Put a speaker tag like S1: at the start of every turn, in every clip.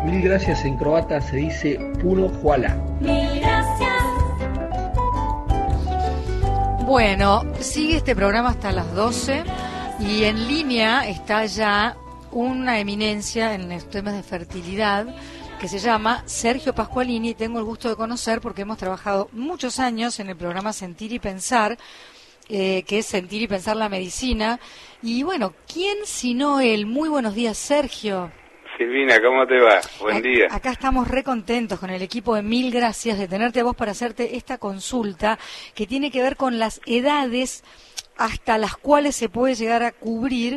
S1: Mil gracias en croata se dice puno hvala.
S2: Mil gracias.
S3: Bueno, sigue este programa hasta las 12 y en línea está ya una eminencia en los temas de fertilidad que se llama Sergio Pasqualini, y tengo el gusto de conocer porque hemos trabajado muchos años en el programa Sentir y Pensar, que es Sentir y Pensar la Medicina. Y bueno, ¿quién sino él? Muy buenos días, Sergio.
S4: Silvina, ¿cómo te va? Buen día.
S3: Acá estamos re contentos con el equipo de Mil Gracias de tenerte a vos para hacerte esta consulta que tiene que ver con las edades hasta las cuales se puede llegar a cubrir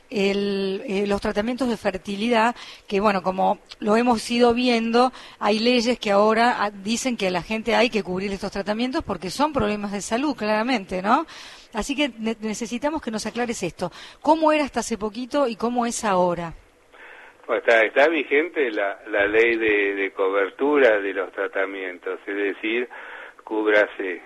S3: los tratamientos de fertilidad, que bueno, como lo hemos ido viendo, hay leyes que ahora dicen que a la gente hay que cubrir estos tratamientos porque son problemas de salud, claramente, ¿no? Así que necesitamos que nos aclares esto. ¿Cómo era hasta hace poquito y cómo es ahora?
S4: Bueno, está vigente la ley de cobertura de los tratamientos, es decir, cúbrase,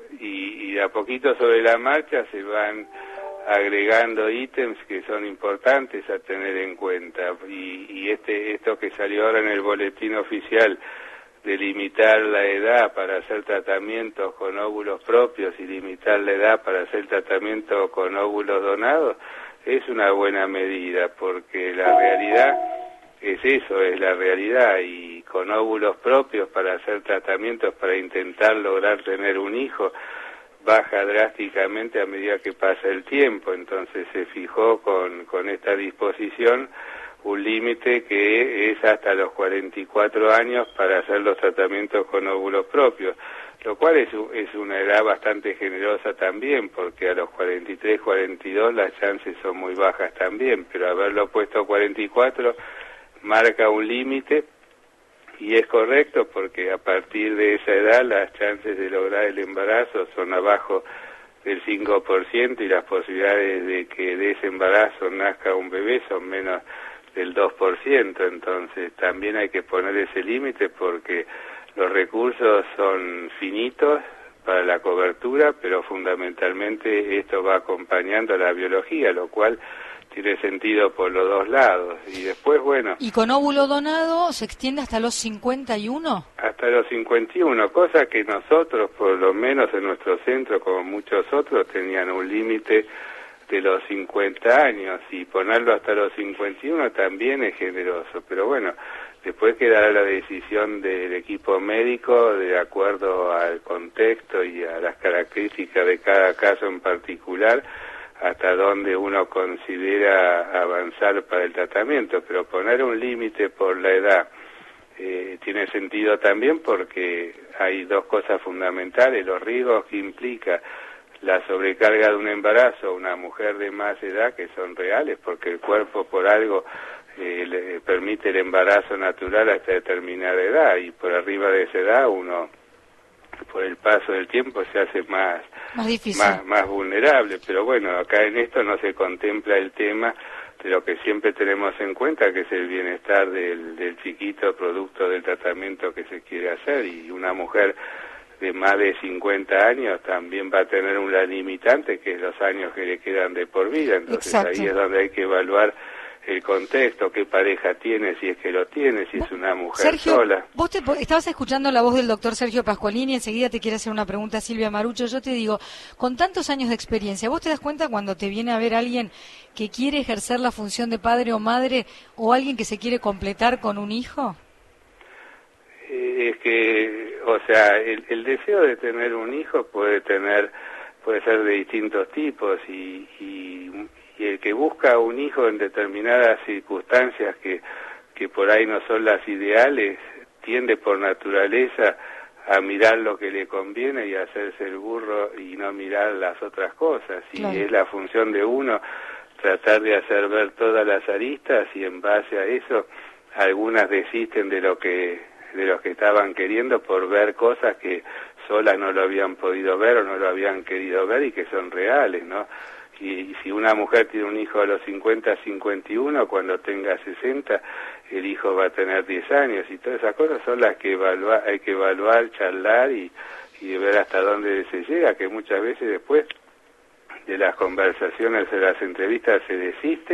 S4: y de a poquito sobre la marcha se van agregando ítems que son importantes a tener en cuenta, y esto que salió ahora en el boletín oficial de limitar la edad para hacer tratamientos con óvulos propios y limitar la edad para hacer tratamiento con óvulos donados es una buena medida, porque la realidad es eso, es la realidad, y con óvulos propios para hacer tratamientos para intentar lograr tener un hijo baja drásticamente a medida que pasa el tiempo. Entonces se fijó con esta disposición un límite que es hasta los 44 años para hacer los tratamientos con óvulos propios, lo cual es una edad bastante generosa también, porque a los 43, 42 las chances son muy bajas también, pero haberlo puesto a 44 marca un límite. Y es correcto porque a partir de esa edad las chances de lograr el embarazo son abajo del 5% y las posibilidades de que de ese embarazo nazca un bebé son menos del 2%. Entonces también hay que poner ese límite porque los recursos son finitos para la cobertura, pero fundamentalmente esto va acompañando a la biología, lo cual tiene sentido por los dos lados. Y después, bueno...
S3: ¿Y con óvulo donado se extiende hasta los 51?
S4: Hasta los 51, cosa que nosotros, por lo menos en nuestro centro, como muchos otros, tenían un límite de los 50 años, y ponerlo hasta los 51 también es generoso. Pero bueno, después quedará la decisión del equipo médico de acuerdo al contexto y a las características de cada caso en particular, hasta donde uno considera avanzar para el tratamiento, pero poner un límite por la edad tiene sentido también porque hay dos cosas fundamentales: los riesgos que implica la sobrecarga de un embarazo a una mujer de más edad, que son reales, porque el cuerpo por algo le permite el embarazo natural hasta determinada edad, y por arriba de esa edad uno, por el paso del tiempo, se hace más difícil, más vulnerable. Pero bueno, acá en esto no se contempla el tema de lo que siempre tenemos en cuenta, que es el bienestar del chiquito producto del tratamiento que se quiere hacer, y una mujer de más de 50 años también va a tener una limitante, que es los años que le quedan de por vida. Entonces Exacto. Ahí es donde hay que evaluar el contexto, qué pareja tiene, si es que lo tiene, si es una mujer
S3: Sergio,
S4: sola.
S3: Vos estabas escuchando la voz del doctor Sergio Pasqualini, enseguida te quiere hacer una pregunta Silvia Marucho. Yo te digo, con tantos años de experiencia, ¿vos te das cuenta cuando te viene a ver alguien que quiere ejercer la función de padre o madre, o alguien que se quiere completar con un hijo?
S4: Es que, o sea, el deseo de tener un hijo puede ser de distintos tipos, y el que busca un hijo en determinadas circunstancias que por ahí no son las ideales, tiende por naturaleza a mirar lo que le conviene y a hacerse el burro y no mirar las otras cosas. Y claro, es la función de uno tratar de hacer ver todas las aristas, y en base a eso algunas desisten de lo que estaban queriendo por ver cosas que solas no lo habían podido ver o no lo habían querido ver y que son reales, ¿no? Y si una mujer tiene un hijo a los 50, 51, cuando tenga 60, el hijo va a tener 10 años, y todas esas cosas son las que hay que evaluar, charlar y ver hasta dónde se llega, que muchas veces después de las conversaciones, de las entrevistas, se desiste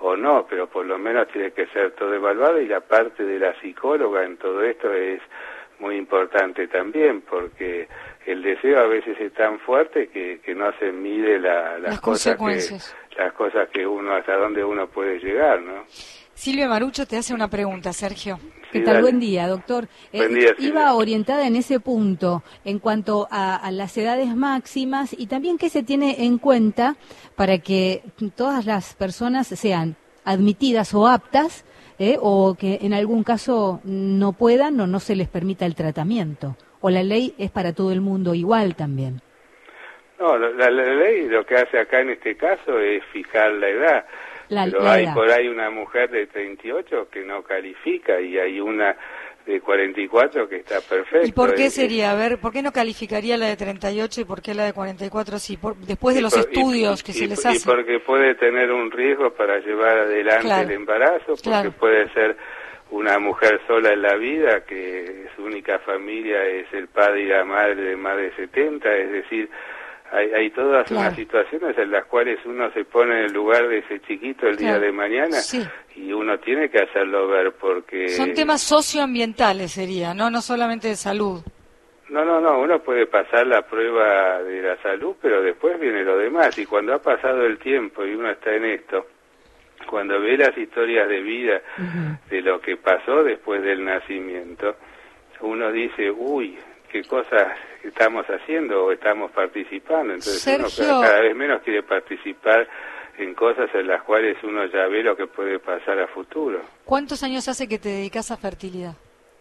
S4: o no, pero por lo menos tiene que ser todo evaluado, y la parte de la psicóloga en todo esto es muy importante también, porque el deseo a veces es tan fuerte que no se mide las cosas que uno, hasta dónde uno puede llegar, ¿no?
S3: Silvia Marucho te hace una pregunta, Sergio.
S2: ¿Qué tal? Buen día, doctor.
S4: Buen día,
S2: iba orientada en ese punto, en cuanto a las edades máximas, y también qué se tiene en cuenta para que todas las personas sean admitidas o aptas, o que en algún caso no puedan o no se les permita el tratamiento. O la ley es para todo el mundo igual también.
S4: No, la ley lo que hace acá en este caso es fijar la edad. Pero hay por ahí una mujer de 38 que no califica, y hay una de 44 que está perfecta.
S3: ¿Y por qué sería? A ver, ¿por qué no calificaría la de 38 y por qué la de 44 sí? Después de los estudios que se les hace.
S4: Y porque puede tener un riesgo para llevar adelante el embarazo, porque puede ser una mujer sola en la vida, que su única familia es el padre y la madre de más de 70, es decir, hay todas unas situaciones en las cuales uno se pone en el lugar de ese chiquito el día de mañana, y uno tiene que hacerlo ver, porque...
S3: Son temas socioambientales sería, no solamente de salud.
S4: No, uno puede pasar la prueba de la salud, pero después viene lo demás, y cuando ha pasado el tiempo y uno está en esto, cuando ve las historias de vida de lo que pasó después del nacimiento, uno dice, uy, qué cosas estamos haciendo o estamos participando. Entonces
S3: Sergio,
S4: uno cada vez menos quiere participar en cosas en las cuales uno ya ve lo que puede pasar a futuro.
S3: ¿Cuántos años hace que te dedicas a fertilidad?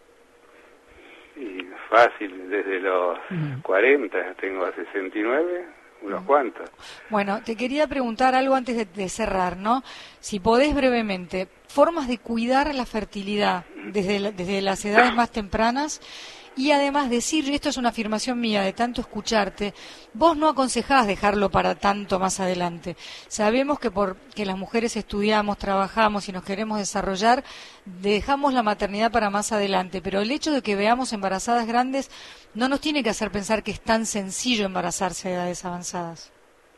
S4: Y fácil, desde los 40, tengo 69, unos cuantos.
S3: Bueno, te quería preguntar algo antes de cerrar, ¿no? Si podés brevemente, formas de cuidar la fertilidad desde las edades más tempranas. Y además decir, y esto es una afirmación mía de tanto escucharte, vos no aconsejás dejarlo para tanto más adelante. Sabemos que porque las mujeres estudiamos, trabajamos y nos queremos desarrollar, dejamos la maternidad para más adelante, pero el hecho de que veamos embarazadas grandes no nos tiene que hacer pensar que es tan sencillo embarazarse a edades avanzadas.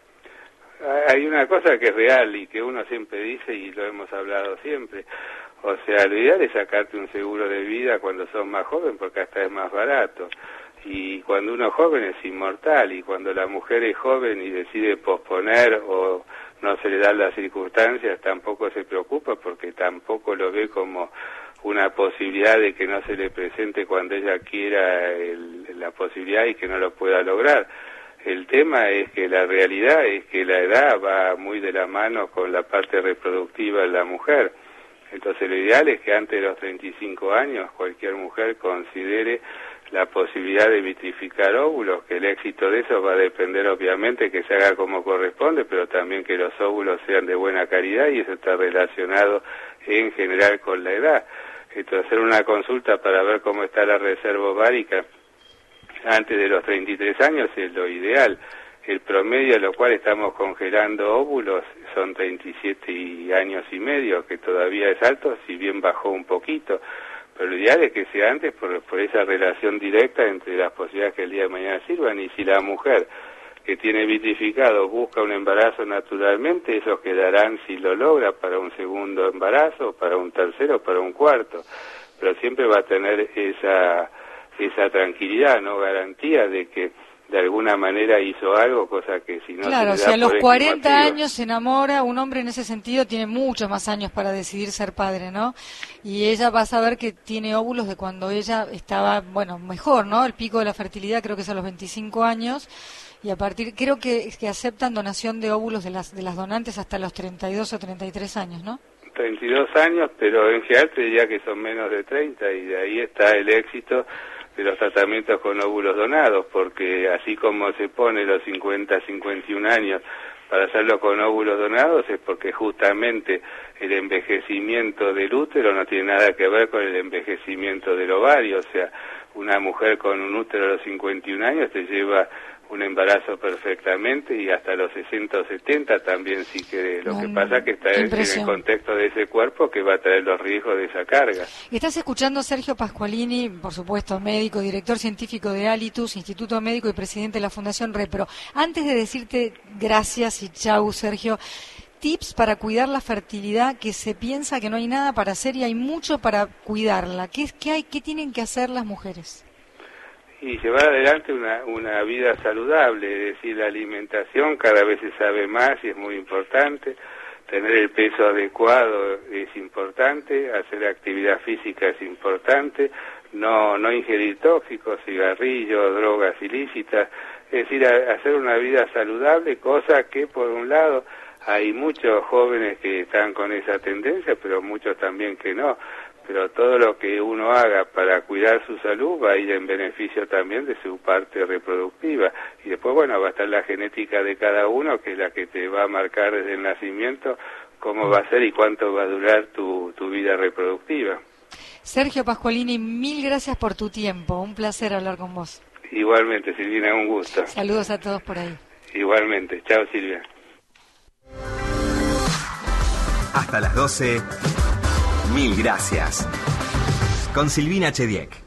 S4: Hay una cosa que es real y que uno siempre dice, y lo hemos hablado siempre. O sea, lo ideal es sacarte un seguro de vida cuando sos más joven, porque hasta es más barato. Y cuando uno es joven es inmortal, y cuando la mujer es joven y decide posponer o no se le dan las circunstancias, tampoco se preocupa, porque tampoco lo ve como una posibilidad de que no se le presente cuando ella quiera la posibilidad y que no lo pueda lograr. El tema es que la realidad es que la edad va muy de la mano con la parte reproductiva de la mujer. Entonces lo ideal es que antes de los 35 años cualquier mujer considere la posibilidad de vitrificar óvulos, que el éxito de eso va a depender obviamente que se haga como corresponde, pero también que los óvulos sean de buena calidad, y eso está relacionado en general con la edad. Entonces hacer una consulta para ver cómo está la reserva ovárica antes de los 33 años es lo ideal. El promedio a lo cual estamos congelando óvulos son 37 años y medio, que todavía es alto, si bien bajó un poquito, pero lo ideal es que sea antes por esa relación directa entre las posibilidades que el día de mañana sirvan. Y si la mujer que tiene vitrificado busca un embarazo naturalmente, esos quedarán, si lo logra, para un segundo embarazo, para un tercero, para un cuarto, pero siempre va a tener esa tranquilidad, no garantía de que de alguna manera hizo algo, cosa que si no...
S3: Claro, si a los 40 años se enamora, un hombre en ese sentido tiene muchos más años para decidir ser padre, ¿no? Y ella va a saber que tiene óvulos de cuando ella estaba, bueno, mejor, ¿no? El pico de la fertilidad creo que es a los 25 años, y a partir, creo que aceptan donación de óvulos de las donantes hasta los 32 o 33 años, ¿no?
S4: 32 años, pero en general te diría que son menos de 30, y de ahí está el éxito de los tratamientos con óvulos donados, porque así como se pone los 50, 51 años para hacerlo con óvulos donados, es porque justamente el envejecimiento del útero no tiene nada que ver con el envejecimiento del ovario. O sea, una mujer con un útero a los 51 años te lleva un embarazo perfectamente, y hasta los 60 o 70 también, si quiere. Lo que pasa es que está en el contexto de ese cuerpo que va a traer los riesgos de esa carga.
S3: Estás escuchando a Sergio Pasqualini, por supuesto médico, director científico de Alitus, Instituto Médico, y presidente de la Fundación Repro. Antes de decirte gracias y chau, Sergio, tips para cuidar la fertilidad, que se piensa que no hay nada para hacer y hay mucho para cuidarla. ¿Qué tienen que hacer las mujeres?
S4: Y llevar adelante una vida saludable, es decir, la alimentación cada vez se sabe más y es muy importante, tener el peso adecuado es importante, hacer actividad física es importante, no ingerir tóxicos, cigarrillos, drogas ilícitas, es decir, hacer una vida saludable, cosa que por un lado hay muchos jóvenes que están con esa tendencia, pero muchos también que no. Pero todo lo que uno haga para cuidar su salud va a ir en beneficio también de su parte reproductiva. Y después, bueno, va a estar la genética de cada uno, que es la que te va a marcar desde el nacimiento cómo va a ser y cuánto va a durar tu vida reproductiva.
S3: Sergio Pascualini, mil gracias por tu tiempo. Un placer hablar con vos.
S4: Igualmente, Silvina, un gusto.
S3: Saludos a todos por ahí.
S4: Igualmente. Chao, Silvia.
S5: Hasta las 12. Mil gracias. Con Silvina Chediek.